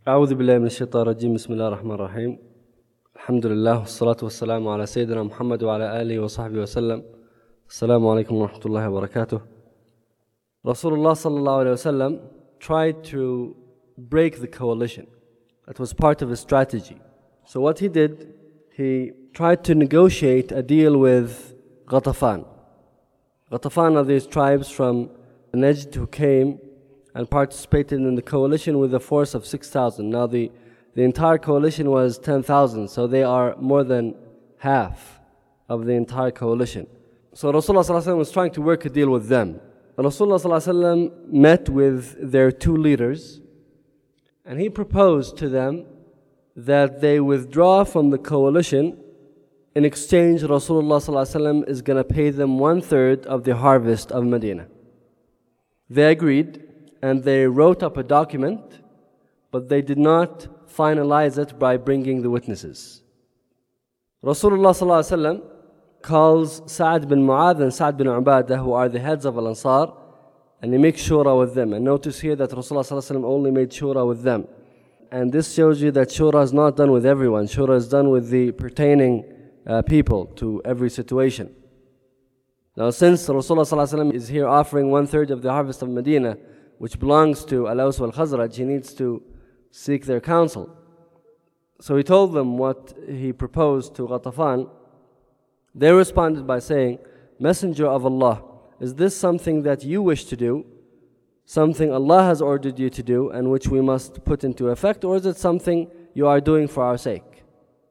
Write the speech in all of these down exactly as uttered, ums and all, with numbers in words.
أعوذ بالله من الشيطان الرجيم بسم الله الرحمن الرحيم الحمد لله والصلاة والسلام على سيدنا محمد وعلى آله وصحبه وسلم. Assalamu alaikum wa rahmatullahi wa barakatuh. Rasulullah sallallahu alayhi wa sallam tried to break the coalition. That was part of his strategy. So what he did, he tried to negotiate a deal with Ghatafan. Ghatafan are these tribes from Najd who came and participated in the coalition with a force of six thousand. Now the, the entire coalition was ten thousand, so they are more than half of the entire coalition. So Rasulullah sallallahu alaihi wasallam was trying to work a deal with them. And Rasulullah sallallahu alaihi wasallam met with their two leaders, and he proposed to them that they withdraw from the coalition. In exchange, Rasulullah sallallahu alaihi wasallam is going to pay them one third of the harvest of Medina. They agreed, and they wrote up a document, but they did not finalize it by bringing the witnesses. Rasulullah sallallahu alaihi wasallam calls Sa'ad bin Mu'adh and Sa'ad bin Ubadah, who are the heads of Al-Ansar, and he makes shura with them. And notice here that Rasulullah sallallahu alaihi wasallam only made shura with them. And this shows you that shura is not done with everyone. Shura is done with the pertaining uh, people to every situation. Now since Rasulullah sallallahu alaihi wasallam is here offering one third of the harvest of Medina, which belongs to Al-Aws wal Khazraj, he needs to seek their counsel. So he told them what he proposed to Ghatafan. They responded by saying, Messenger of Allah, is this something that you wish to do, something Allah has ordered you to do and which we must put into effect, or is it something you are doing for our sake?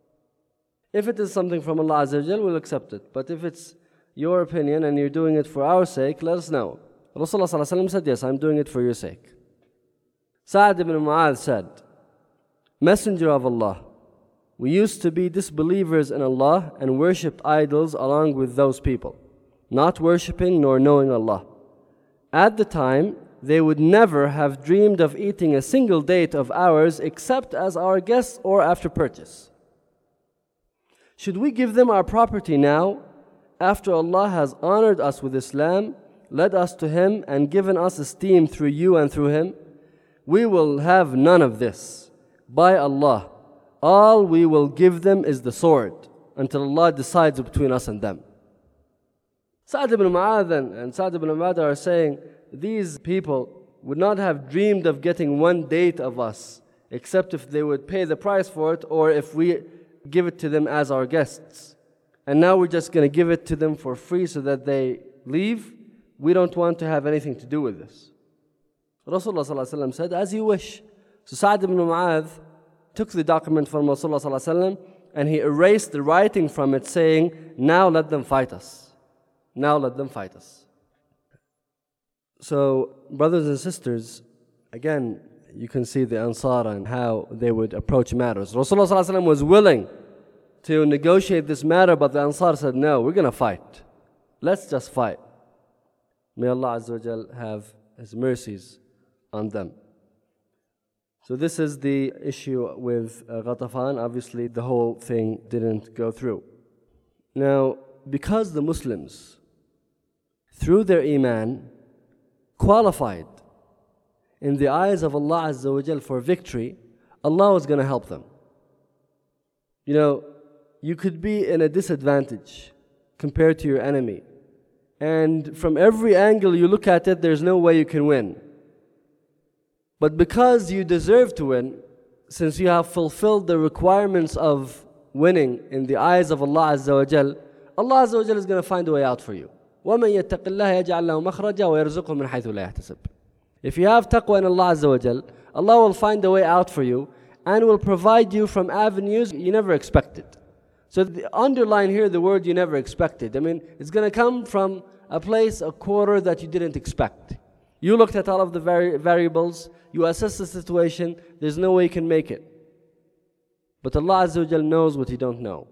If it is something from Allah Azza wa Jal, we'll accept it. But if it's your opinion and you're doing it for our sake, let us know. Rasulullah sallallahu alaihi wasallam said, yes, I'm doing it for your sake. Sa'ad ibn Mu'adh said, Messenger of Allah, we used to be disbelievers in Allah and worshipped idols along with those people, not worshipping nor knowing Allah. At the time, they would never have dreamed of eating a single date of ours except as our guests or after purchase. Should we give them our property now, after Allah has honored us with Islam, led us to Him and given us esteem through you and through Him? We will have none of this. By Allah, all we will give them is the sword until Allah decides between us and them. Sa'ad ibn Mu'adh and Sa'ad ibn Ubadah are saying, these people would not have dreamed of getting one date of us except if they would pay the price for it or if we give it to them as our guests. And now we're just going to give it to them for free so that they leave. We don't want to have anything to do with this. Rasulullah sallallahu alaihi wasallam said, as you wish. So Sa'ad ibn Mu'adh took the document from Rasulullah sallallahu alaihi wasallam and he erased the writing from it saying, now let them fight us. Now let them fight us. So brothers and sisters, again, you can see the Ansar and how they would approach matters. Rasulullah sallallahu alaihi wasallam was willing to negotiate this matter, but the Ansar said, no, we're going to fight. Let's just fight. May Allah Azza wa Jal have His mercies on them. So this is the issue with uh, Ghatafan. Obviously the whole thing didn't go through. Now, because the Muslims, through their Iman, qualified in the eyes of Allah Azza wa Jal for victory, Allah was going to help them. You know, you could be in a disadvantage compared to your enemy. And from every angle you look at it, there's no way you can win. But because you deserve to win, since you have fulfilled the requirements of winning in the eyes of Allah Azza wa Jal, Allah Azza wa Jal is going to find a way out for you. وَمَنْ يَتَّقِ اللَّهَ يَجْعَلْ لَهُ مَخْرَجًا وَيَرْزُقْهُ مِنْ حَيْثُ لَا يَحْتَسِبُ. If you have taqwa in Allah Azza wa Jal, Allah will find a way out for you and will provide you from avenues you never expected. So the underline here the word you never expected. I mean, it's going to come from a place, a quarter that you didn't expect. You looked at all of the vari variables, you assess the situation, there's no way you can make it. But Allah Azza wa Jal knows what you don't know.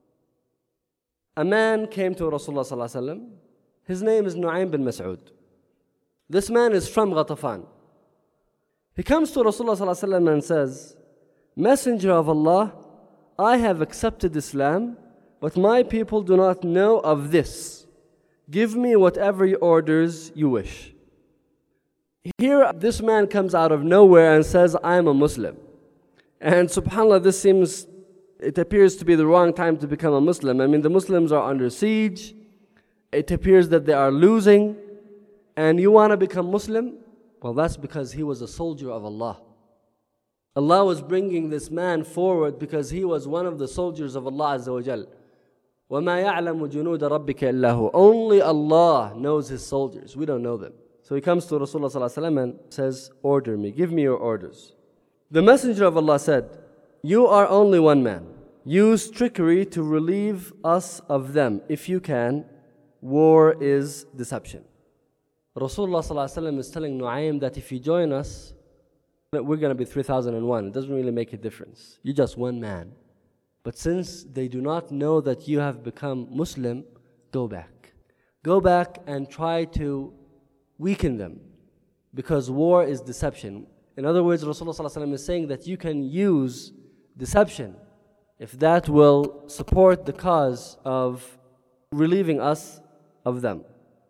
A man came to Rasulullah sallallahu alaihi wasallam. His name is Nu'aym bin Mas'ud. This man is from Ghatafan. He comes to Rasulullah sallallahu alaihi wasallam and says, Messenger of Allah, I have accepted Islam, but my people do not know of this. Give me whatever orders you wish. Here, this man comes out of nowhere and says, I am a Muslim. And subhanAllah, this seems, it appears to be the wrong time to become a Muslim. I mean, the Muslims are under siege. It appears that they are losing. And you want to become Muslim? Well, that's because he was a soldier of Allah. Allah was bringing this man forward because he was one of the soldiers of Allah Azza wa Jal. وَمَا يَعْلَمُ جُنُودَ رَبِّكَ إِلَّا هُ. Only Allah knows His soldiers. We don't know them. So he comes to Rasulullah sallallahu alaihi wasallam and says, order me, give me your orders. The Messenger of Allah said, you are only one man. Use trickery to relieve us of them. If you can, war is deception. Rasulullah sallallahu alaihi wasallam is telling Nu'aym that if you join us, we're going to be three thousand and one. It doesn't really make a difference. You're just one man. But since they do not know that you have become Muslim, go back. Go back and try to weaken them, because war is deception. In other words, Rasulullah sallallahu alaihi wasallam is saying that you can use deception if that will support the cause of relieving us of them.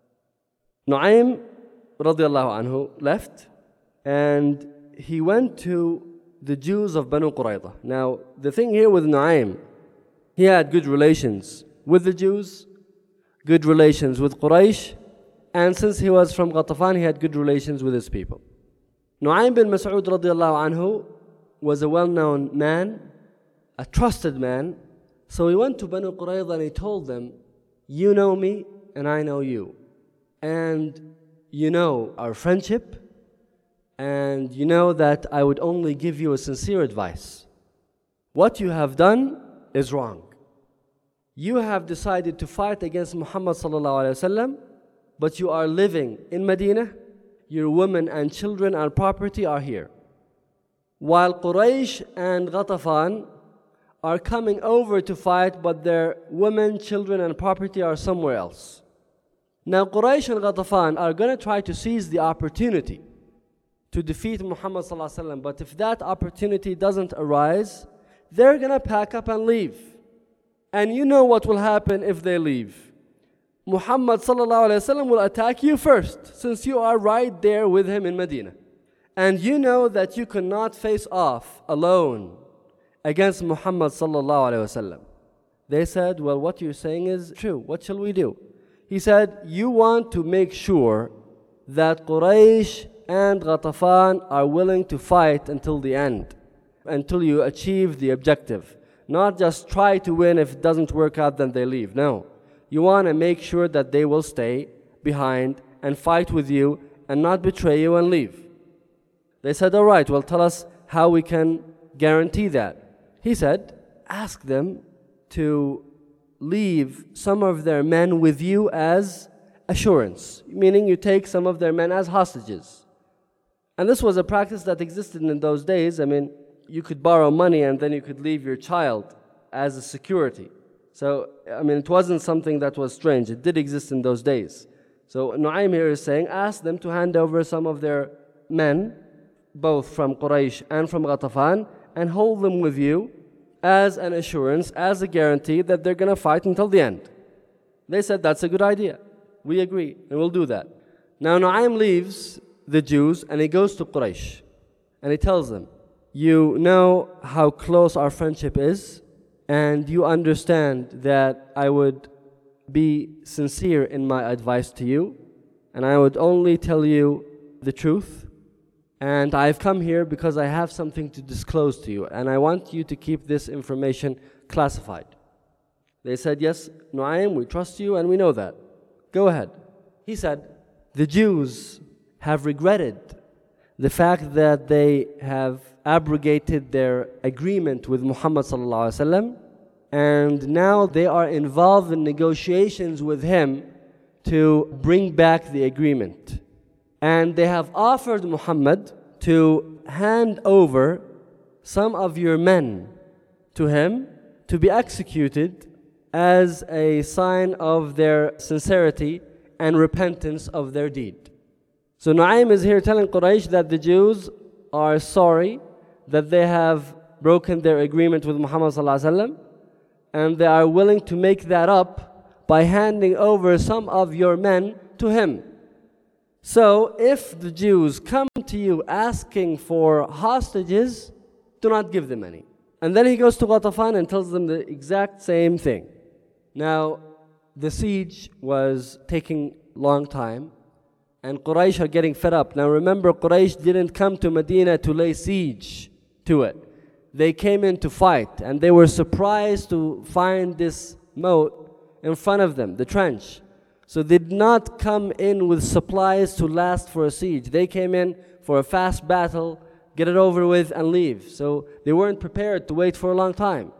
Nu'aym radiallahu anhu left and he went to the Jews of Banu Qurayza. Now, the thing here with Nu'aym, he had good relations with the Jews, good relations with Quraysh, and since he was from Ghatafan, he had good relations with his people. Nu'aym bin Mas'ud radiallahu anhu was a well-known man, a trusted man. So he went to Banu Qurayza and he told them, you know me and I know you. And you know our friendship, and you know that I would only give you a sincere advice. What you have done is wrong. You have decided to fight against Muhammad sallallahu alaihi wasallam, but you are living in Medina. Your women and children and property are here. While Quraysh and Ghatafan are coming over to fight, but their women, children and property are somewhere else. Now Quraysh and Ghatafan are going to try to seize the opportunity to defeat Muhammad sallallahu alaihi wasallam, but if that opportunity doesn't arise, they're going to pack up and leave. And you know what will happen if they leave. Muhammad sallallahu alaihi wasallam will attack you first, since you are right there with him in Medina. And you know that you cannot face off alone against Muhammad sallallahu alaihi wasallam. They said, well, what you're saying is true. What shall we do? He said, you want to make sure that Quraysh and Ghatafan are willing to fight until the end, until you achieve the objective. Not just try to win, if it doesn't work out then they leave. No. You want to make sure that they will stay behind and fight with you and not betray you and leave. They said, all right, well, tell us how we can guarantee that. He said, ask them to leave some of their men with you as assurance, meaning you take some of their men as hostages. And this was a practice that existed in those days. I mean, you could borrow money and then you could leave your child as a security. So, I mean, it wasn't something that was strange. It did exist in those days. So Nu'aym here is saying, ask them to hand over some of their men, both from Quraysh and from Ghatafan, and hold them with you as an assurance, as a guarantee that they're going to fight until the end. They said, that's a good idea. We agree, and we'll do that. Now Nu'aym leaves the Jews and he goes to Quraysh. And he tells them, you know how close our friendship is, and you understand that I would be sincere in my advice to you, and I would only tell you the truth. And I've come here because I have something to disclose to you, and I want you to keep this information classified. They said, yes, Nu'aym, we trust you and we know that. Go ahead. He said, the Jews have regretted the fact that they have abrogated their agreement with Muhammad sallallahu alaihi wasallam, and now they are involved in negotiations with him to bring back the agreement. And they have offered Muhammad to hand over some of your men to him to be executed as a sign of their sincerity and repentance of their deed. So Nu'aym is here telling Quraysh that the Jews are sorry that they have broken their agreement with Muhammad sallallahu alaihi wasallam, and they are willing to make that up by handing over some of your men to him. So if the Jews come to you asking for hostages, do not give them any. And then he goes to Ghatafan and tells them the exact same thing. Now, the siege was taking long time, and Quraysh are getting fed up. Now remember, Quraysh didn't come to Medina to lay siege to it. They came in to fight, and they were surprised to find this moat in front of them, the trench. So they did not come in with supplies to last for a siege. They came in for a fast battle, get it over with, and leave. So they weren't prepared to wait for a long time.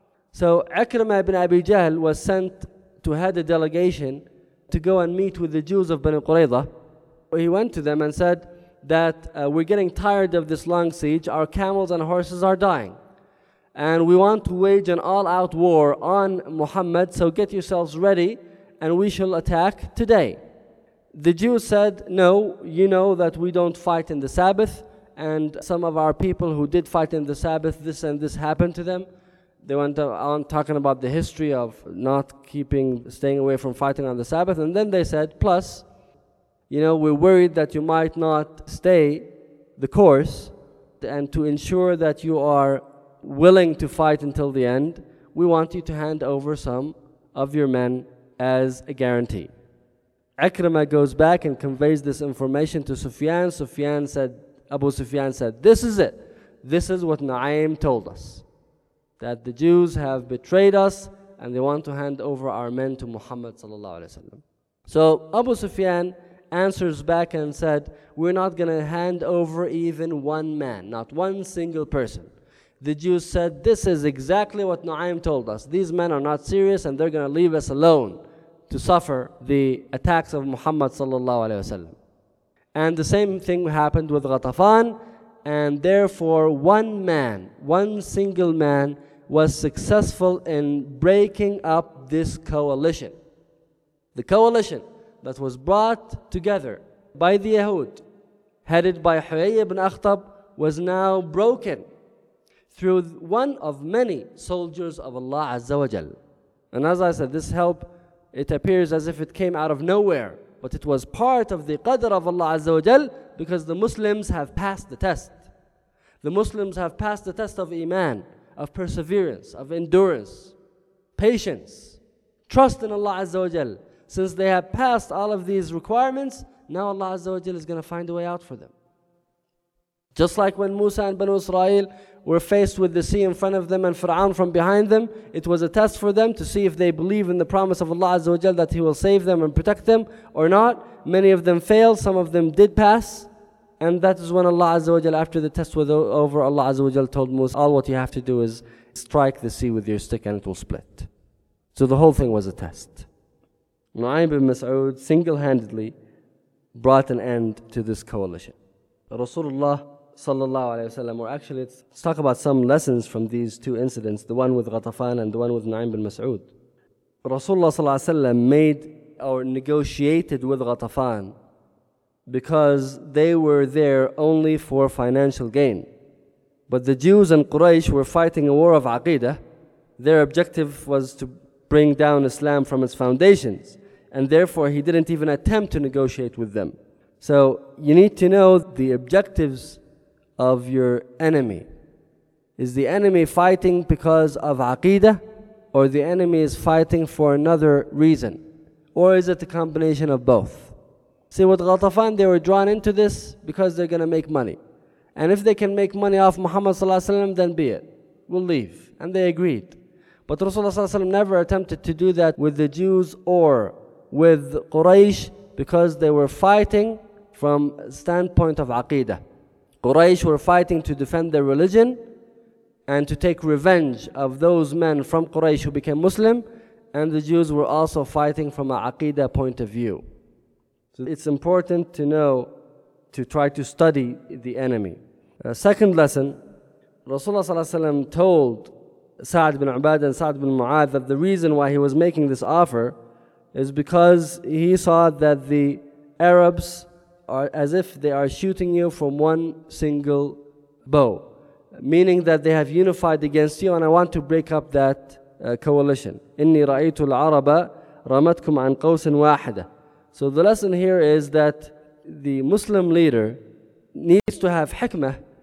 So Ikrimah ibn Abi Jahl was sent to head a delegation to go and meet with the Jews of Banu Qurayza. He went to them and said that uh, we're getting tired of this long siege. Our camels and horses are dying, and we want to wage an all-out war on Muhammad, so get yourselves ready and we shall attack today. The Jews said, no, you know that we don't fight in the Sabbath, and some of our people who did fight in the Sabbath, this and this happened to them. They went on talking about the history of not keeping, staying away from fighting on the Sabbath. And then they said, plus, you know, we're worried that you might not stay the course, and to ensure that you are willing to fight until the end, we want you to hand over some of your men as a guarantee. Ikrimah goes back and conveys this information to Sufyan. Sufyan said, Abu Sufyan said, this is it. This is what Nu'aym told us, that the Jews have betrayed us and they want to hand over our men to Muhammad sallallahu alaihi wasallam. So Abu Sufyan answers back and said, we're not going to hand over even one man, not one single person. The Jews said, this is exactly what Nu'aym told us. These men are not serious and they're going to leave us alone to suffer the attacks of Muhammad sallallahu alaihi wasallam. And the same thing happened with Ghatafan, and therefore one man, one single man, was successful in breaking up this coalition. The coalition that was brought together by the Yahud, headed by Huyay ibn Akhtab, was now broken through one of many soldiers of Allah Azza wa Jal. And as I said, this help, it appears as if it came out of nowhere, but it was part of the qadr of Allah Azza wa Jal, because the Muslims have passed the test. The Muslims have passed the test of Iman, of perseverance, of endurance, patience, trust in Allah Azza wa Jal. Since they have passed all of these requirements, now Allah Azza wa Jal is going to find a way out for them. Just like when Musa and Banu Israel were faced with the sea in front of them and Fir'aun from behind them, it was a test for them to see if they believe in the promise of Allah Azza wa Jal that He will save them and protect them or not. Many of them failed, some of them did pass. And that is when Allah Azza wa Jal, after the test was over, Allah Azza wa Jal told Musa, all what you have to do is strike the sea with your stick and it will split. So the whole thing was a test. Nu'aym bin Mas'ud single-handedly brought an end to this coalition. Rasulullah sallallahu alayhi wa sallam, or actually let's, let's talk about some lessons from these two incidents, the one with Ghatafan and the one with Nu'aym bin Mas'ud. Rasulullah sallallahu alayhi wa sallam made or negotiated with Ghatafan because they were there only for financial gain. But the Jews and Quraysh were fighting a war of Aqeedah. Their objective was to bring down Islam from its foundations, and therefore he didn't even attempt to negotiate with them. So you need to know the objectives of your enemy. Is the enemy fighting because of Aqeedah, or the enemy is fighting for another reason? Or is it a combination of both? See, with Ghatafan, they were drawn into this because they're going to make money. And if they can make money off Muhammad sallallahu alaihi wasallam, then be it. We'll leave. And they agreed. But Rasulullah sallallahu alaihi wasallam never attempted to do that with the Jews or with Quraysh, because they were fighting from a standpoint of Aqeedah. Quraysh were fighting to defend their religion and to take revenge of those men from Quraysh who became Muslim, and the Jews were also fighting from an Aqeedah point of view. So it's important to know, to try to study the enemy. Uh, second lesson, Rasulullah sallallahu alaihi wasallam told Sa'd bin Ubadah and Sa'd bin Mu'adh that the reason why he was making this offer is because he saw that the Arabs are as if they are shooting you from one single bow, meaning that they have unified against you, and I want to break up that uh, coalition. إِنِّي رَأَيْتُ الْعَرَبَ رَمَتْكُمْ عَنْ قَوْسٍ وَاحِدَةٍ. So the lesson here is that the Muslim leader needs to have hikmah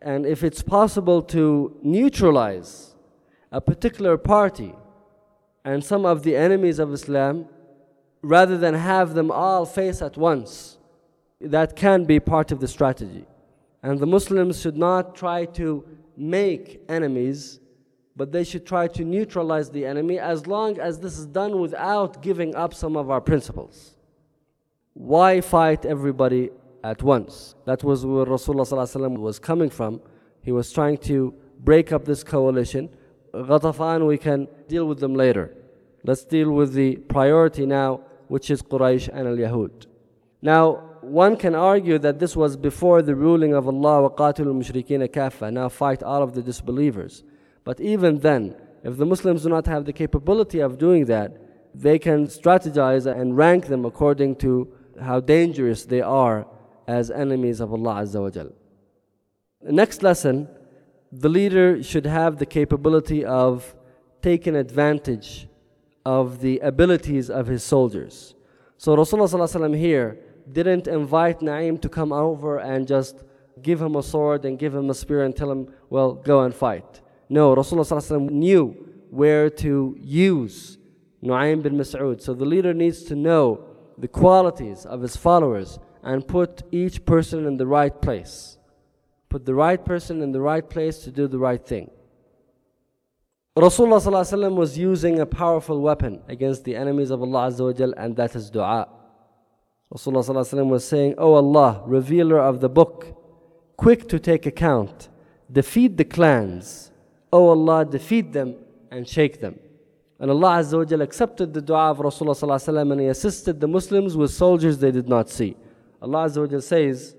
And if it's possible to neutralize a particular party and some of the enemies of Islam, rather than have them all face at once, that can be part of the strategy. And the Muslims should not try to make enemies, but they should try to neutralize the enemy, as long as this is done without giving up some of our principles. Why fight everybody at once? That was where Rasulullah ﷺ was coming from. He was trying to break up this coalition. Ghatafan, we can deal with them later. Let's deal with the priority now, which is Quraysh and Al-Yahud. Now, one can argue that this was before the ruling of Allah, وَقَاتِلُوا الْمُشْرِكِينَ كَافَّةً, now fight all of the disbelievers. But even then, if the Muslims do not have the capability of doing that, they can strategize and rank them according to how dangerous they are as enemies of Allah Azza wa Jal. The next lesson, the leader should have the capability of taking advantage of the abilities of his soldiers. So Rasulullah sallallahu alaihi wasallam here didn't invite Na'im to come over and just give him a sword and give him a spear and tell him, well, go and fight. No, Rasulullah sallallahu alaihi wasallam knew where to use Nu'aym bin Mas'ud. So the leader needs to know the qualities of his followers and put each person in the right place. Put the right person in the right place to do the right thing. Rasulullah sallallahu alaihi wasallam was using a powerful weapon against the enemies of Allah Azza wa Jal, and that is dua. Rasulullah sallallahu alaihi wasallam was saying, "O Allah, revealer of the book, quick to take account, defeat the clans. O Allah, defeat them and shake them." And Allah Azza wa Jal accepted the dua of Rasulullah sallallahu alaihi wasallam, and He assisted the Muslims with soldiers they did not see. Allah Azza wa Jal says,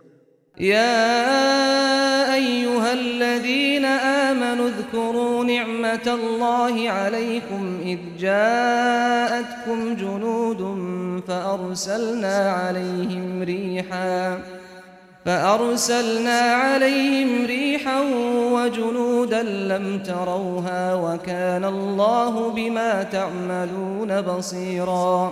يا أيها الذين آمنوا اذكروا نعمة الله عليكم إذ جاءتكم جنود فأرسلنا عليهم ريحا فأرسلنا عليهم ريحا وجنودا لم تروها وكان الله بما تعملون بصيرا.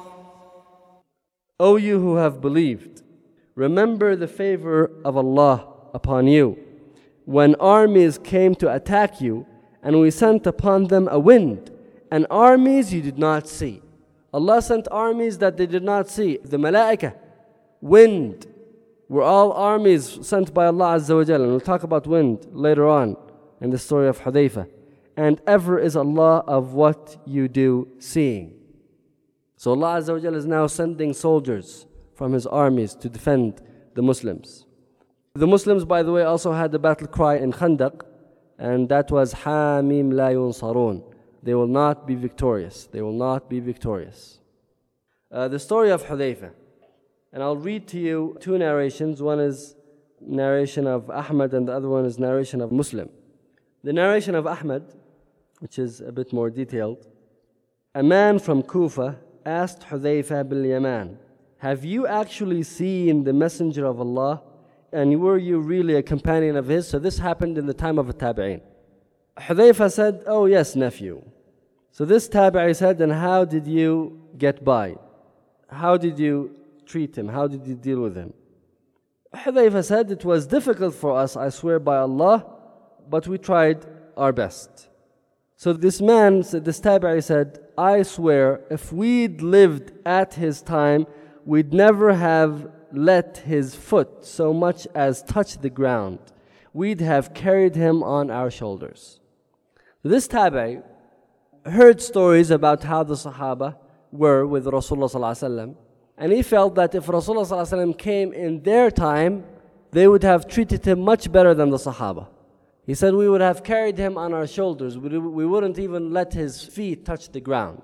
O you who have believed, remember the favor of Allah upon you, when armies came to attack you, and we sent upon them a wind, and armies you did not see. Allah sent armies that they did not see. The malaika, wind, were all armies sent by Allah Azza wa Jal. And we'll talk about wind later on in the story of Hudayfa. And ever is Allah of what you do seeing. So Allah Azza wa Jal is now sending soldiers from His armies to defend the Muslims. The Muslims, by the way, also had the battle cry in Khandaq, and that was Hamim la yunsarun. They will not be victorious. They will not be victorious. Uh, the story of Hudayfa. And I'll read to you two narrations. One is narration of Ahmad and the other one is narration of Muslim. The narration of Ahmad, which is a bit more detailed. A man from Kufa asked Hudayfa bil Yaman, "Have you actually seen the Messenger of Allah? And were you really a companion of his?" So this happened in the time of a tabi'in. Hudayfa said, "Oh yes, nephew." So this tabi'i said, "And how did you get by? How did you treat him? How did you deal with him?" Hudayfa said, "It was difficult for us, I swear by Allah, but we tried our best." So this man, this tabi'i said, "I swear, if we'd lived at his time, we'd never have let his foot so much as touch the ground. We'd have carried him on our shoulders." This tabi'i heard stories about how the Sahaba were with Rasulullah sallallahu alaihi wasallam, and he felt that if Rasulullah sallallahu alaihi wasallam came in their time, they would have treated him much better than the Sahaba. He said, "We would have carried him on our shoulders. We wouldn't even let his feet touch the ground."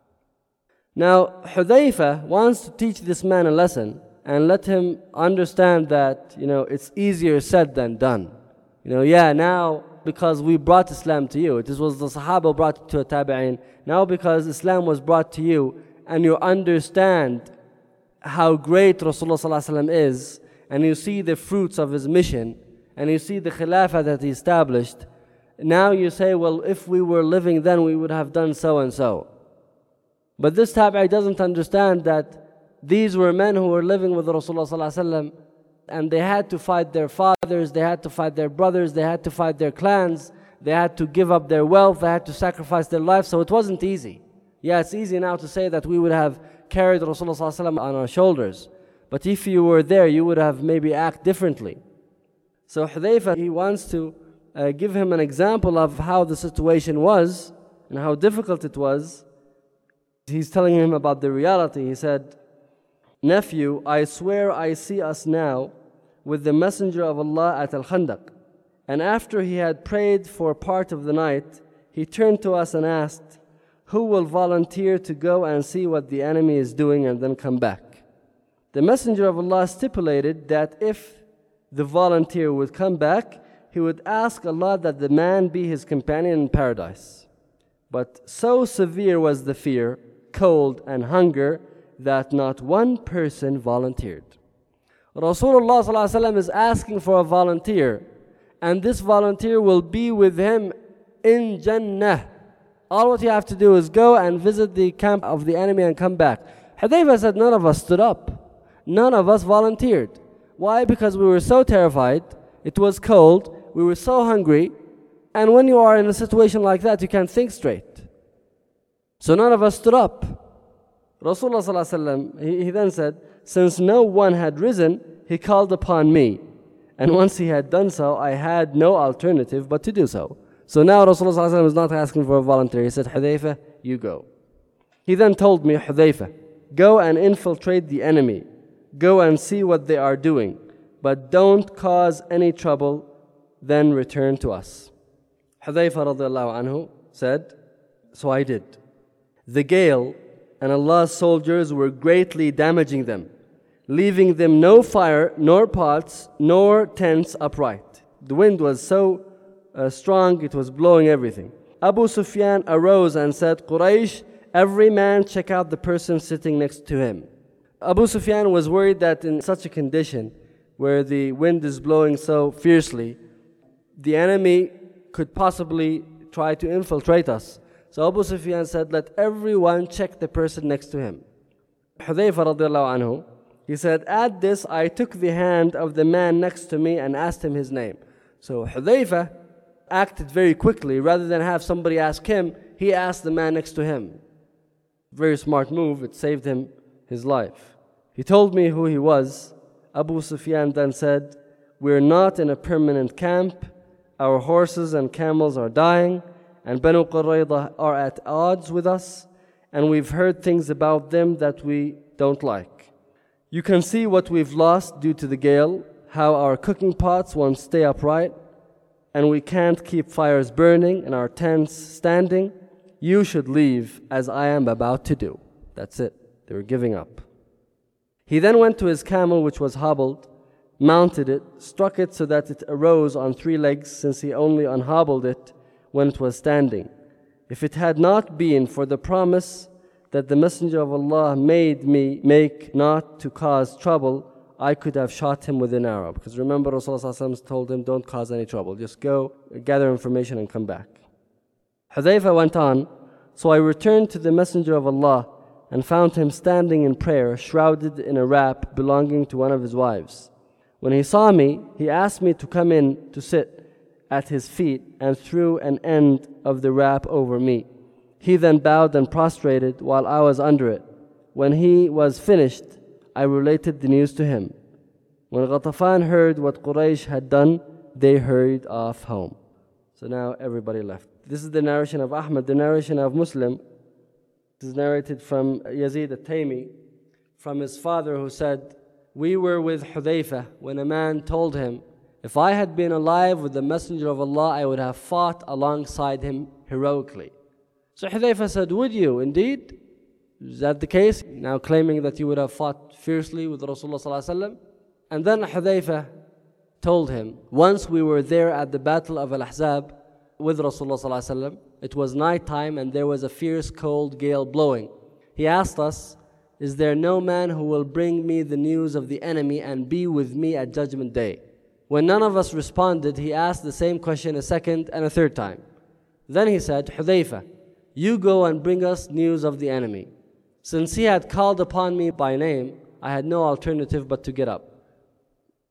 Now, Hudayfa wants to teach this man a lesson and let him understand that, you know, it's easier said than done. You know, yeah, now because we brought Islam to you, it was the Sahaba brought it to a tabi'in. Now because Islam was brought to you and you understand how great Rasulullah sallallahu alaihi wasallam is, and you see the fruits of his mission, and you see the khilafah that he established, now you say, well, if we were living then, we would have done so and so. But this tabi'i doesn't understand that these were men who were living with Rasulullah sallallahu alaihi wasallam and they had to fight their fathers, they had to fight their brothers, they had to fight their clans, they had to give up their wealth, they had to sacrifice their life, so it wasn't easy. Yeah, it's easy now to say that we would have carried Rasulullah sallallahu alaihi wasallam on our shoulders, but if you were there, you would have maybe acted differently. So Hudayfa, he wants to uh, give him an example of how the situation was and how difficult it was. He's telling him about the reality. He said, "Nephew, I swear I see us now with the Messenger of Allah at Al-Khandaq. And after he had prayed for part of the night, he turned to us and asked, 'Who will volunteer to go and see what the enemy is doing and then come back?' The Messenger of Allah stipulated that if the volunteer would come back, he would ask Allah that the man be his companion in paradise. But so severe was the fear, cold and hunger that not one person volunteered." Rasulullah sallallahu alaihi wasallam is asking for a volunteer, and this volunteer will be with him in Jannah. All what you have to do is go and visit the camp of the enemy and come back. Hudayfa said, none of us stood up. None of us volunteered. Why? Because we were so terrified, it was cold, we were so hungry, and when you are in a situation like that, you can't think straight. So none of us stood up. Rasulullah sallallahu alaihi wasallam, he, he then said, since no one had risen, he called upon me. And once he had done so, I had no alternative but to do so. So now Rasulullah sallallahu alaihi wasallam is not asking for a volunteer. He said, Hudayfa, you go. He then told me, Hudayfa, go and infiltrate the enemy. Go and see what they are doing. But don't cause any trouble, then return to us. Hudayfa radiallahu anhu said, so I did. The gale and Allah's soldiers were greatly damaging them, leaving them no fire, nor pots, nor tents upright. The wind was so uh, strong, it was blowing everything. Abu Sufyan arose and said, Quraysh, every man check out the person sitting next to him. Abu Sufyan was worried that in such a condition, where the wind is blowing so fiercely, the enemy could possibly try to infiltrate us. So Abu Sufyan said, let everyone check the person next to him. Hudayfa radiallahu anhu, he said, at this I took the hand of the man next to me and asked him his name. So Hudayfa acted very quickly. Rather than have somebody ask him, he asked the man next to him. Very smart move, it saved him his life. He told me who he was. Abu Sufyan then said, we're not in a permanent camp. Our horses and camels are dying, and Banu Qurayza are at odds with us, and we've heard things about them that we don't like. You can see what we've lost due to the gale, how our cooking pots won't stay upright, and we can't keep fires burning and our tents standing. You should leave as I am about to do. That's it. They were giving up. He then went to his camel, which was hobbled, mounted it, struck it so that it arose on three legs, since he only unhobbled it when it was standing. If it had not been for the promise that the Messenger of Allah made me make not to cause trouble, I could have shot him with an arrow. Because remember, Rasulullah told him, don't cause any trouble. Just go, gather information and come back. Hudayfa went on, so I returned to the Messenger of Allah and found him standing in prayer, shrouded in a wrap belonging to one of his wives. When he saw me, he asked me to come in to sit at his feet and threw an end of the wrap over me. He then bowed and prostrated while I was under it. When he was finished, I related the news to him. When Ghatafan heard what Quraysh had done, they hurried off home. So now everybody left. This is the narration of Ahmad. The narration of Muslim is narrated from Yazid al-Taymi, from his father, who said, we were with Hudayfa when a man told him, if I had been alive with the Messenger of Allah, I would have fought alongside him heroically. So Hudayfa said, would you indeed? Is that the case? Now claiming that you would have fought fiercely with Rasulullah sallallahu alaihi wasallam. And then Hudayfa told him, once we were there at the Battle of Al-Ahzab with Rasulullah sallallahu alaihi wasallam. It was night time and there was a fierce cold gale blowing. He asked us, is there no man who will bring me the news of the enemy and be with me at Judgment Day? When none of us responded, he asked the same question a second and a third time. Then he said, Hudayfa, you go and bring us news of the enemy. Since he had called upon me by name, I had no alternative but to get up.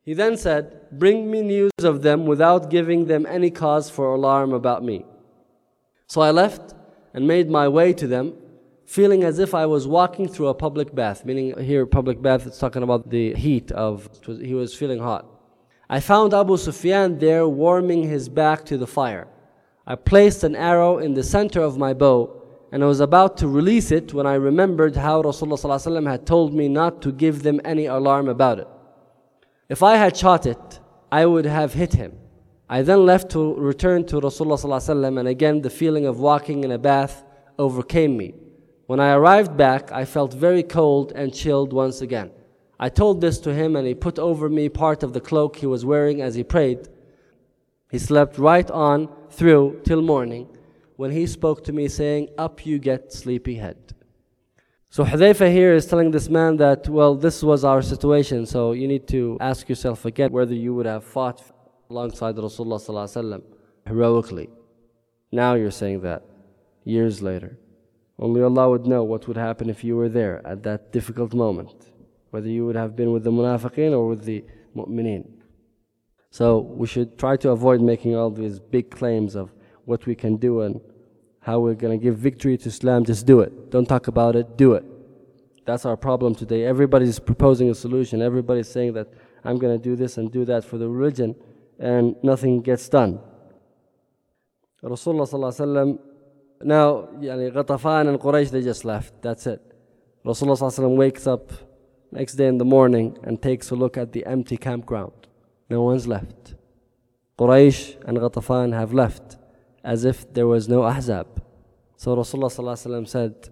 He then said, bring me news of them without giving them any cause for alarm about me. So I left and made my way to them, feeling as if I was walking through a public bath. Meaning here, public bath, it's talking about the heat of, he was feeling hot. I found Abu Sufyan there warming his back to the fire. I placed an arrow in the center of my bow, and I was about to release it when I remembered how Rasulullah had told me not to give them any alarm about it. If I had shot it, I would have hit him. I then left to return to Rasulullah, and again the feeling of walking in a bath overcame me. When I arrived back, I felt very cold and chilled once again. I told this to him, and he put over me part of the cloak he was wearing as he prayed. He slept right on through till morning, when he spoke to me saying, up you get, sleepyhead. So Hudhayfah here is telling this man that, well, this was our situation, so you need to ask yourself again whether you would have fought alongside Rasulullah heroically. Now you're saying that, years later. Only Allah would know what would happen if you were there at that difficult moment, whether you would have been with the munafiqeen or with the mu'mineen. So we should try to avoid making all these big claims of what we can do and how we're going to give victory to Islam. Just do it. Don't talk about it, do it. That's our problem today. Everybody's proposing a solution. Everybody's saying that I'm going to do this and do that for the religion, and nothing gets done. Rasulullah sallallahu alaihi wasallam, now yani Ghatafan and Quraysh, they just left. That's it. Rasulullah sallallahu alaihi wasallam wakes up next day in the morning and takes a look at the empty campground. No one's left. Quraysh and Ghatafan have left, as if there was no Ahzab. So Rasulullah sallallahu alaihi wasallam said,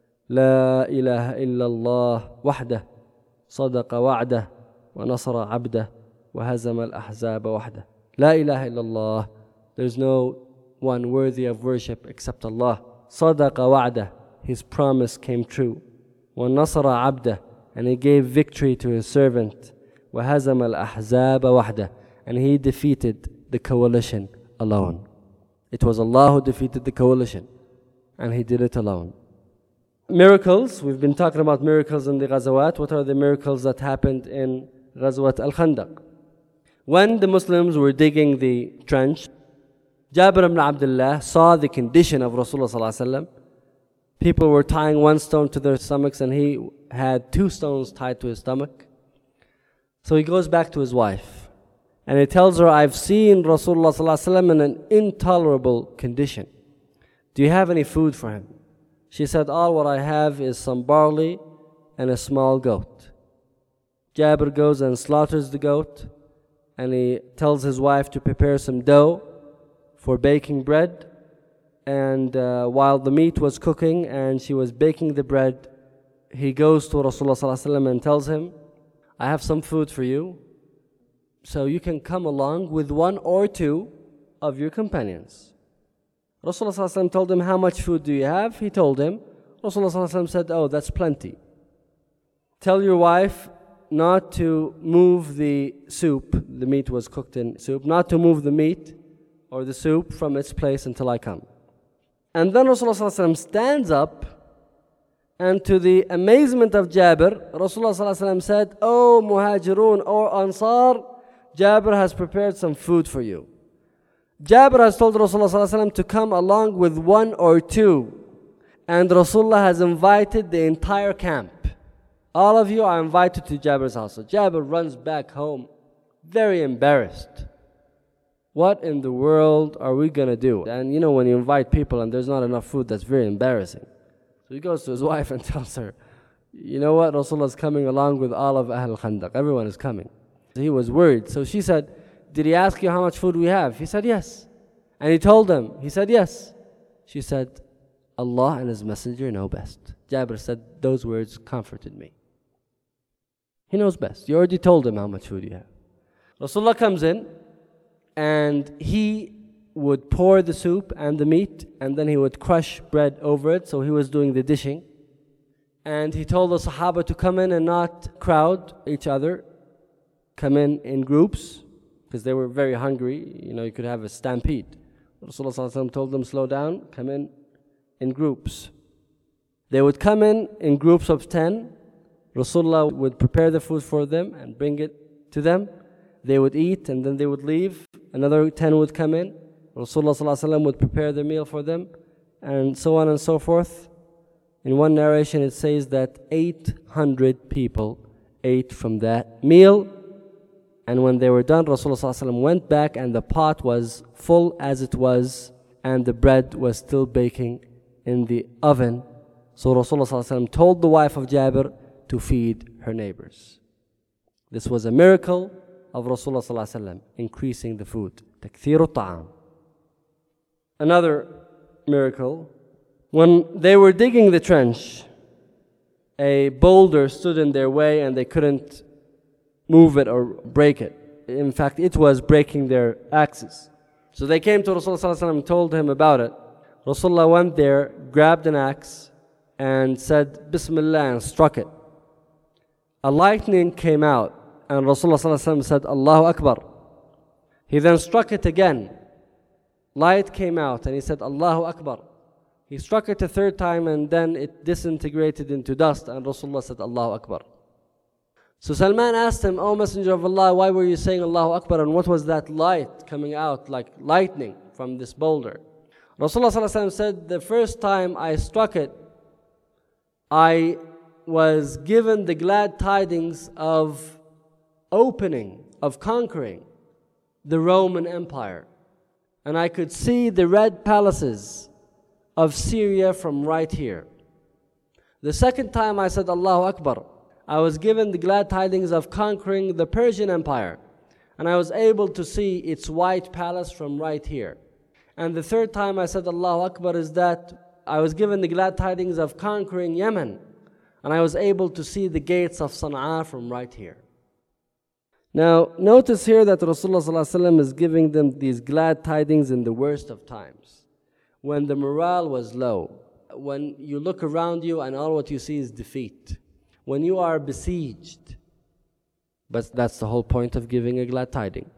La ilaha illallah wahdah, sadaqa wa'dah, wa nasara abdah, wa hazama al-ahzaba wahdah. La ilaha illallah, there's no one worthy of worship except Allah. Sadaqa wa'dah, His promise came true. Wa nasara abdah, and He gave victory to His servant. Wa hazama al-ahzaba wahdah, and He defeated the coalition alone. It was Allah who defeated the coalition, and He did it alone. Miracles, we've been talking about miracles in the Ghazawat. What are the miracles that happened in Ghazwat al-Khandaq? When the Muslims were digging the trench, Jabir ibn Abdullah saw the condition of Rasulullah sallallahu alaihi wasallam. People were tying one stone to their stomachs, and he had two stones tied to his stomach. So he goes back to his wife, and he tells her, I've seen Rasulullah sallallahu alaihi wasallam in an intolerable condition. Do you have any food for him? She said, all what I have is some barley and a small goat. Jabir goes and slaughters the goat, and he tells his wife to prepare some dough for baking bread. And uh, while the meat was cooking and she was baking the bread, he goes to Rasulullah sallallahu alaihi wasallam and tells him, I have some food for you, so you can come along with one or two of your companions. Rasulullah sallallahu alaihi wasallam told him, how much food do you have? He told him. Rasulullah sallallahu alaihi wasallam said, oh, that's plenty. Tell your wife not to move the soup, the meat was cooked in soup, not to move the meat or the soup from its place until I come. And then Rasulullah sallallahu alaihi wasallam stands up, and to the amazement of Jabir, Rasulullah sallallahu alaihi wasallam said, oh Muhajirun or Ansar, Jabir has prepared some food for you. Jabir has told Rasulullah sallallahu alaihi wasallam to come along with one or two, and Rasulullah has invited the entire camp. All of you are invited to Jabir's house. So Jabir runs back home, very embarrassed. What in the world are we going to do? And you know, when you invite people and there's not enough food, that's very embarrassing. So he goes to his wife and tells her, you know what, Rasulullah is coming along with all of Ahl Khandaq. Everyone is coming. So he was worried. So she said, did he ask you how much food we have? He said, yes. And he told them. He said, yes. She said, Allah and His Messenger know best. Jabir said, those words comforted me. He knows best. You already told him how much food you have. Rasulullah comes in, and he would pour the soup and the meat, and then he would crush bread over it. So he was doing the dishing. And he told the Sahaba to come in and not crowd each other, come in in groups, because they were very hungry. You know, you could have a stampede. Rasulullah sallallahu alaihi wasallam told them, slow down, come in in groups. They would come in in groups of ten. Rasulullah would prepare the food for them and bring it to them. they would eat and then they would leave. Another ten would come in. Rasulullah sallallahu alaihi wasallam would prepare the meal for them, and so on and so forth. In one narration it says that eight hundred people ate from that meal, and when they were done, Rasulullah sallallahu alaihi wasallam went back and the pot was full as it was, and the bread was still baking in the oven. So Rasulullah sallallahu alaihi wasallam told the wife of Jabir to feed her neighbors. This was a miracle of Rasulullah sallallahu alaihi wasallam, increasing the food. Takthir al-ta'am. Another miracle, when they were digging the trench, a boulder stood in their way and they couldn't move it or break it. In fact, it was breaking their axes. So they came to Rasulullah sallallahu alaihi wasallam and told him about it. Rasulullah went there, grabbed an axe, and said, Bismillah, and struck it. A lightning came out, and Rasulullah sallallahu alaihi wasallam said, Allahu Akbar. He then struck it again. Light came out, and he said, Allahu Akbar. He struck it a third time, and then it disintegrated into dust, and Rasulullah said, Allahu Akbar. So Salman asked him, O Messenger of Allah, why were you saying Allahu Akbar, and what was that light coming out like lightning from this boulder? Rasulullah sallallahu alaihi wasallam said, the first time I struck it, I was given the glad tidings of opening, of conquering the Roman Empire. And I could see the red palaces of Syria from right here. The second time I said Allahu Akbar, I was given the glad tidings of conquering the Persian Empire. And I was able to see its white palace from right here. And the third time I said Allahu Akbar is that I was given the glad tidings of conquering Yemen. And I was able to see the gates of Sana'a from right here. Now, notice here that Rasulullah sallallahu alaihi wasallam is giving them these glad tidings in the worst of times. When the morale was low. When you look around you and all what you see is defeat. When you are besieged. But that's the whole point of giving a glad tiding.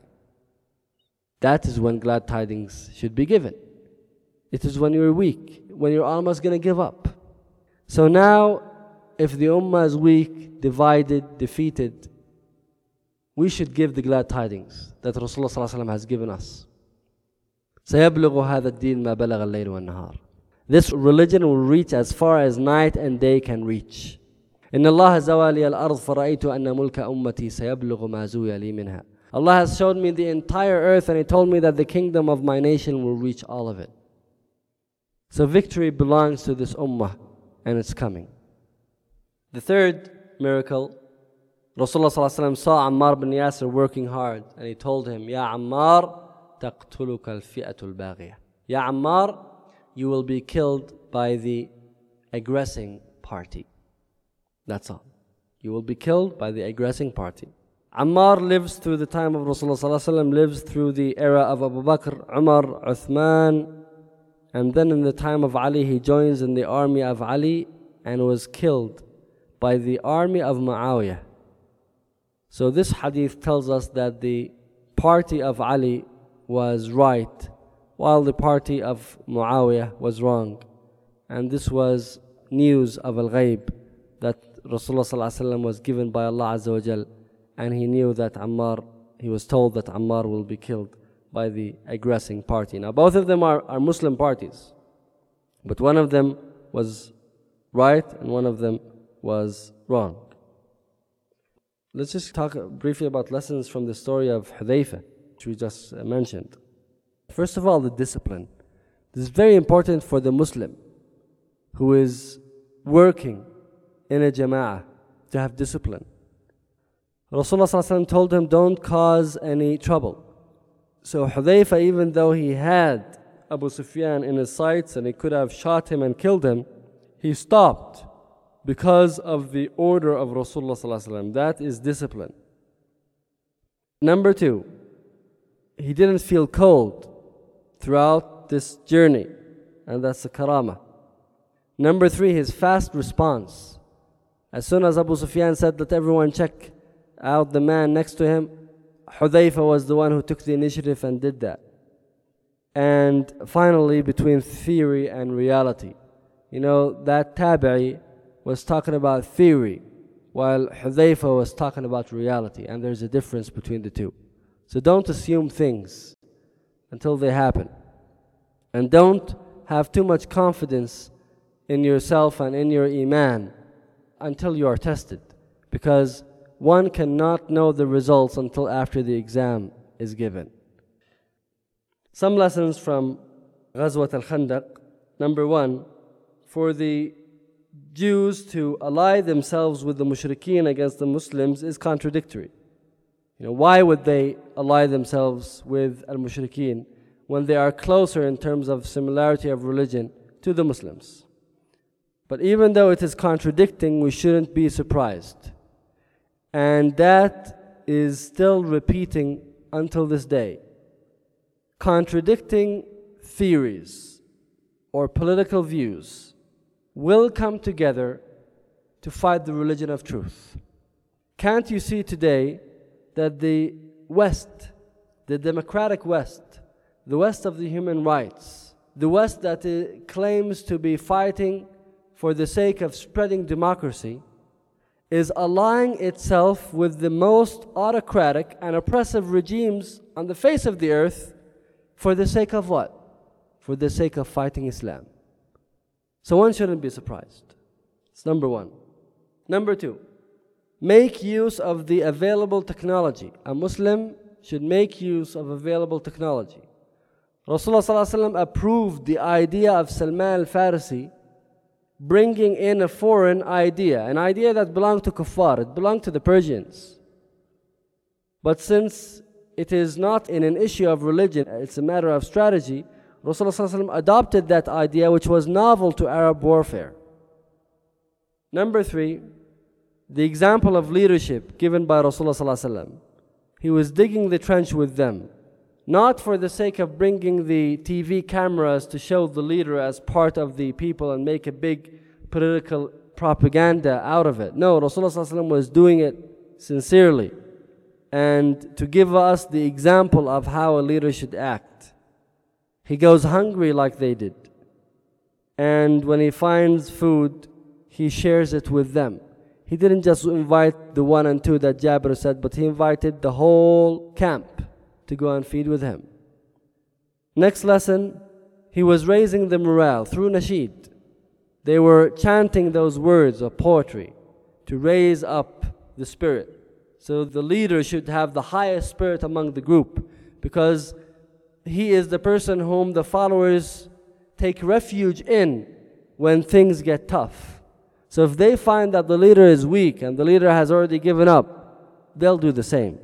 That is when glad tidings should be given. It is when you're weak, when you're almost going to give up. So now, if the ummah is weak, divided, defeated, we should give the glad tidings that Rasulullah sallallahu alaihi wasallam has given us. سَيَبْلُغُ هَذَا الدِّينَ مَا بَلَغَ اللَّيْلُ وَالنَّهَارُ. This religion will reach as far as night and day can reach. إِنَّ اللَّهَ زَوَالِيَ الْأَرْضِ فَرَأَيْتُ أَنَّ مُلْكَ أُمَّتِي سَيَبْلُغُ مَا زُوِيَ لِي مِنْهَا. Allah has showed me the entire earth, and He told me that the kingdom of my nation will reach all of it. So victory belongs to this ummah, and it's coming. The third miracle, Rasulullah sallallahu alaihi wasallam saw Ammar bin Yasir working hard, and he told him, Ya Ammar, taqtuluka al-fi'atu al-baghiyah. Ya Ammar, you will be killed by the aggressing party. That's all. You will be killed by the aggressing party. Ammar lives through the time of Rasulullah sallallahu alaihi wasallam, lives through the era of Abu Bakr, Umar, Uthman, and then in the time of Ali, he joins in the army of Ali and was killed by the army of Muawiyah. So this hadith tells us that the party of Ali was right, while the party of Muawiyah was wrong. And this was news of al-Ghaib, that Rasulullah sallallahu alaihi wasallam was given by Allah Azza wa Jal, and he knew that Ammar, he was told that Ammar will be killed by the aggressing party. Now both of them are, are Muslim parties, but one of them was right and one of them was wrong. Let's just talk briefly about lessons from the story of Hudayfa, which we just mentioned. First of all, the discipline. This is very important for the Muslim who is working in a jama'ah to have discipline. Rasulullah sallallahu alaihi wasallam told him, don't cause any trouble. So Hudayfa, even though he had Abu Sufyan in his sights and he could have shot him and killed him, he stopped because of the order of Rasulullah sallallahu alaihi wasallam. That is discipline. Number two, he didn't feel cold throughout this journey, and that's the karama. Number three, his fast response. As soon as Abu Sufyan said, let everyone check out the man next to him, Hudayfa was the one who took the initiative and did that. And finally, between theory and reality. You know, that tabi'i was talking about theory, while Hudayfa was talking about reality, and there's a difference between the two. So don't assume things until they happen. And don't have too much confidence in yourself and in your iman until you are tested. Because one cannot know the results until after the exam is given. Some lessons from Ghazwat al-Khandaq. Number one, for the Jews to ally themselves with the mushrikeen against the Muslims is contradictory. You know, why would they ally themselves with al-mushrikeen when they are closer in terms of similarity of religion to the Muslims? But even though it is contradicting, we shouldn't be surprised. And that is still repeating until this day. Contradicting theories or political views will come together to fight the religion of truth. Can't you see today that the West, the democratic West, the West of the human rights, the West that uh, claims to be fighting for the sake of spreading democracy, is allying itself with the most autocratic and oppressive regimes on the face of the earth for the sake of what? For the sake of fighting Islam. So one shouldn't be surprised. It's number one. Number two, make use of the available technology. A Muslim should make use of available technology. Rasulullah sallallahu alaihi wasallam approved the idea of Salman al-Farisi bringing in a foreign idea, an idea that belonged to kuffar, it belonged to the Persians. But since it is not in an issue of religion, it's a matter of strategy, Rasulullah sallallahu alaihi wasallam adopted that idea, which was novel to Arab warfare. Number three, the example of leadership given by Rasulullah sallallahu alaihi wasallam. He was digging the trench with them, not for the sake of bringing the T V cameras to show the leader as part of the people and make a big political propaganda out of it. No, Rasulullah sallallahu alaihi wasallam was doing it sincerely and to give us the example of how a leader should act. He goes hungry like they did, and when he finds food, he shares it with them. He didn't just invite the one and two that Jabir said, but he invited the whole camp to go and feed with him. Next lesson, he was raising the morale through nasheed. They were chanting those words of poetry to raise up the spirit. So the leader should have the highest spirit among the group, because he is the person whom the followers take refuge in when things get tough. So if they find that the leader is weak and the leader has already given up, they'll do the same.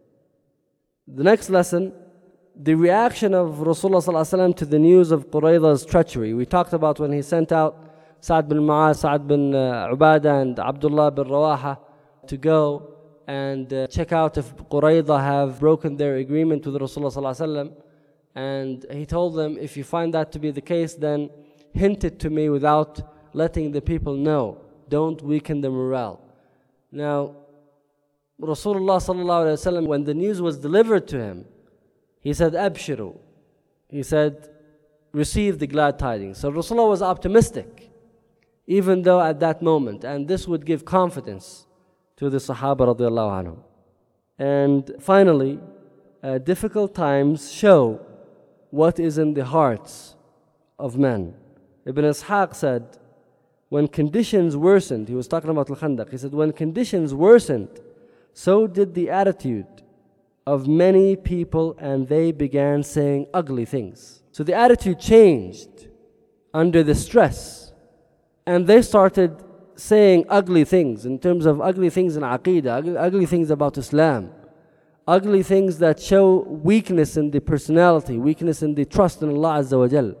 The next lesson, the reaction of Rasulullah sallallahu alaihi wasallam to the news of Qurayza's treachery. We talked about when he sent out Sa'd bin Mu'az, Sa'd bin uh, Ubadah and Abdullah bin Rawaha to go and uh, check out if Qurayza have broken their agreement with Rasulullah sallallahu alaihi wasallam. And he told them, if you find that to be the case, then hint it to me without letting the people know. Don't weaken the morale. Now, Rasulullah sallallahu alaihi wasallam, when the news was delivered to him, he said, Abshiru. He said, receive the glad tidings. So Rasulullah was optimistic, even though at that moment, and this would give confidence to the Sahaba radiallahu anhu. And finally, uh, difficult times show what is in the hearts of men. Ibn Ishaq said, when conditions worsened, he was talking about Al-Khandaq, he said, when conditions worsened, so did the attitude of many people, and they began saying ugly things. So the attitude changed under the stress, and they started saying ugly things in terms of ugly things in Aqeedah, ugly, ugly things about Islam, ugly things that show weakness in the personality, weakness in the trust in Allah Azza wa Jal.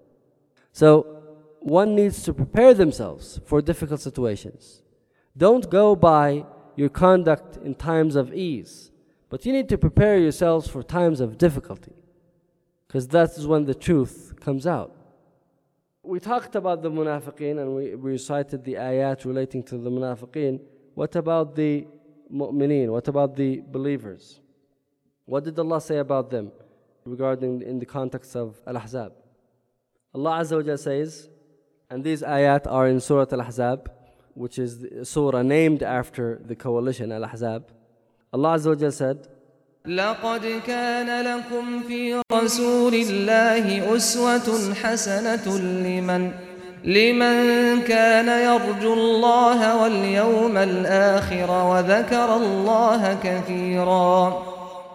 So one needs to prepare themselves for difficult situations. Don't go by your conduct in times of ease, but you need to prepare yourselves for times of difficulty, because that's when the truth comes out. We talked about the munafiqeen and we, we recited the ayat relating to the munafiqeen. What about the mu'mineen? What about the believers? What did Allah say about them regarding in the context of Al-Ahzab? Allah Azza wa Jalla says, and these ayat are in Surah Al-Ahzab, which is the surah named after the coalition Al-Ahzab. Allah Azza wa Jalla said, لقد كان لكم في رسول الله أسوة حسنة لمن لمن كان يرجو الله واليوم الآخر وذكر الله كثيرا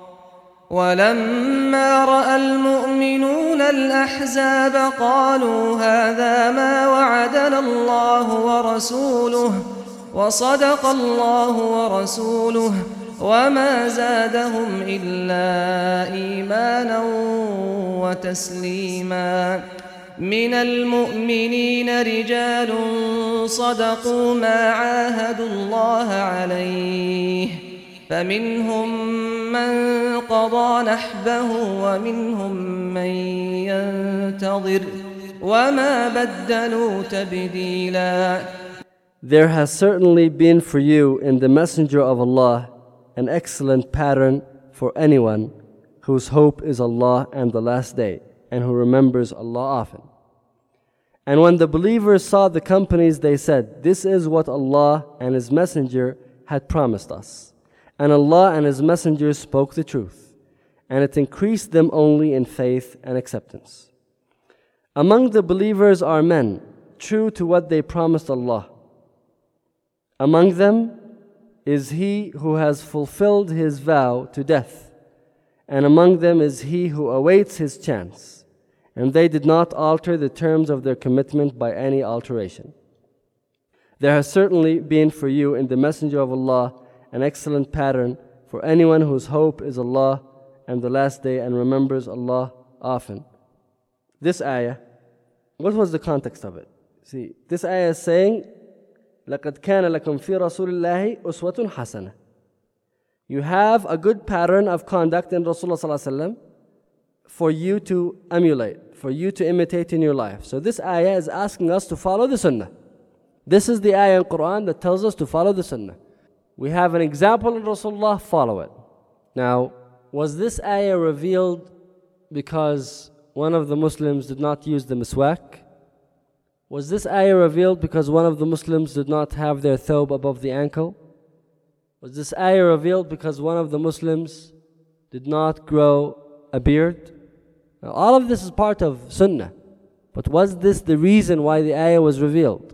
ولما رأى المؤمنون الأحزاب قالوا هذا ما وعدنا الله ورسوله وصدق الله ورسوله وما زادهم إلا إيمانا وتسليما من المؤمنين رجال صدقوا ما عاهدوا الله عليه فمنهم من قضى نحبه ومنهم من ينتظر وما بدلوا تبديلا. There has certainly been for you in the Messenger of Allah an excellent pattern for anyone whose hope is Allah and the last day, and who remembers Allah often. And when the believers saw the companies, they said, this is what Allah and His Messenger had promised us. And Allah and His Messenger spoke the truth, and it increased them only in faith and acceptance. Among the believers are men, true to what they promised Allah. Among them is he who has fulfilled his vow to death, and among them is he who awaits his chance, and they did not alter the terms of their commitment by any alteration. There has certainly been for you in the Messenger of Allah an excellent pattern for anyone whose hope is Allah and the last day and remembers Allah often. This ayah, what was the context of it? See, this ayah is saying, لَقَدْ كَانَ لَكُمْ فِي رَسُولِ اللَّهِ أُسْوَةٌ حَسَنَةٌ. You have a good pattern of conduct in Rasulullah sallallahu alaihi wasallam for you to emulate, for you to imitate in your life. So this ayah is asking us to follow the sunnah. This is the ayah in Quran that tells us to follow the sunnah. We have an example in Rasulullah, follow it. Now, was this ayah revealed because one of the Muslims did not use the miswak? Was this ayah revealed because one of the Muslims did not have their thawb above the ankle? Was this ayah revealed because one of the Muslims did not grow a beard? Now, all of this is part of sunnah. But was this the reason why the ayah was revealed?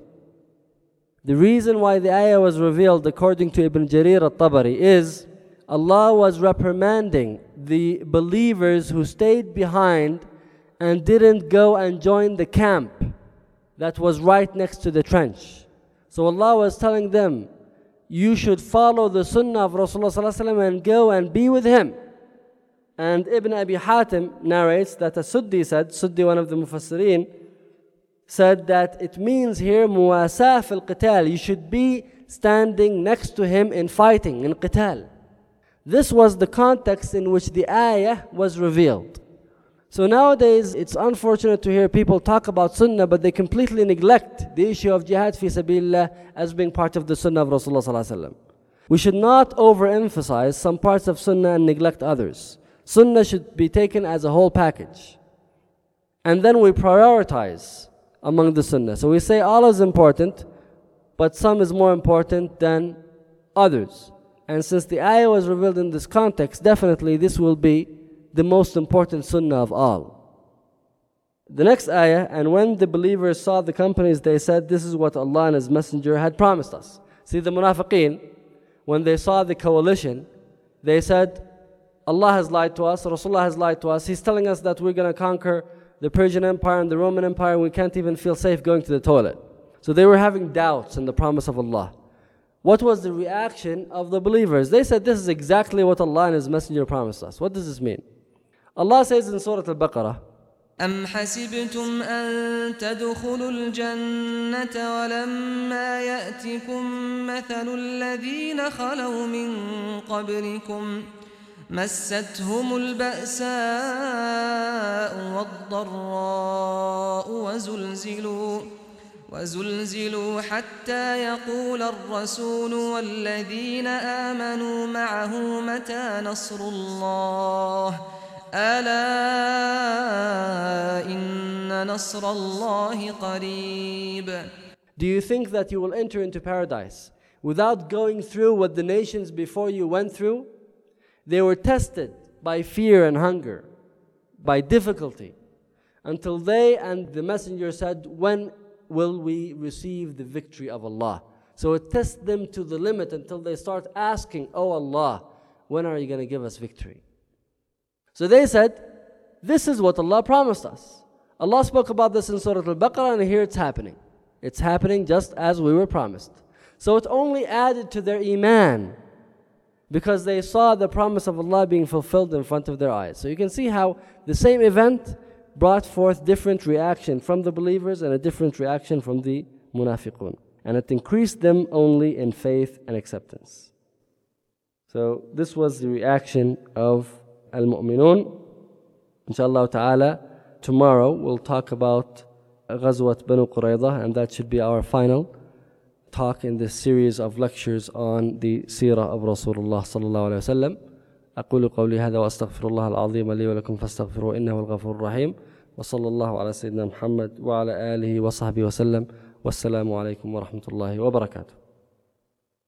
The reason why the ayah was revealed, according to Ibn Jarir al-Tabari, is Allah was reprimanding the believers who stayed behind and didn't go and join the camp that was right next to the trench. So Allah was telling them, you should follow the sunnah of Rasulullah sallallahu alaihi wasallam and go and be with him. And Ibn Abi Hatim narrates that As-Suddi said, Suddi, one of the Mufassirin, said that it means here muwasa fil qital. You should be standing next to him in fighting, in qital. This was the context in which the ayah was revealed. So nowadays, it's unfortunate to hear people talk about sunnah, but they completely neglect the issue of jihad fi sabilillah as being part of the sunnah of Rasulullah sallallahu alaihi wasallam. We should not overemphasize some parts of sunnah and neglect others. Sunnah should be taken as a whole package. And then we prioritize among the sunnah. So we say all is important, but some is more important than others. And since the ayah was revealed in this context, definitely this will be the most important sunnah of all. The next ayah, and when the believers saw the companies, they said, this is what Allah and His Messenger had promised us. See, the munafiqeen, when they saw the coalition, they said, Allah has lied to us, Rasulullah has lied to us. He's telling us that we're going to conquer the Persian Empire and the Roman Empire, and we can't even feel safe going to the toilet. So they were having doubts in the promise of Allah. What was the reaction of the believers? They said, this is exactly what Allah and His Messenger promised us. What does this mean? Allah says in Surah Al-Baqarah, أم حسبتم أن تدخلوا الجنة ولما يأتكم مثل الذين خلوا من قبلكم مستهم البأساء والضراء وزلزلوا وزلزلوا حتى يقول الرسول والذين آمنوا معه متى نصر الله ألا إن نصر الله قريب. Do you think that you will enter into paradise without going through what the nations before you went through? They were tested by fear and hunger, by difficulty, until they and the messenger said, when will we receive the victory of Allah? So it tests them to the limit until they start asking, oh Allah, when are you going to give us victory? So they said, this is what Allah promised us. Allah spoke about this in Surah Al-Baqarah, and here it's happening. It's happening just as we were promised. So it only added to their iman, because they saw the promise of Allah being fulfilled in front of their eyes. So you can see how the same event brought forth different reaction from the believers and a different reaction from the munafiqun. And it increased them only in faith and acceptance. So this was the reaction of al-mu'minun. Inshallah ta'ala, tomorrow we'll talk about Ghazwat Banu Qurayza, and that should be our final talk in this series of lectures on the seerah of Rasulullah sallallahu alayhi wa sallam. أقول قولي هذا وأستغفر الله العظيم لي ولكم فاستغفروه إنه الغفور الرحيم وصلى الله على سيدنا محمد وعلى آله وصحبه وسلم والسلام عليكم ورحمة الله وبركاته.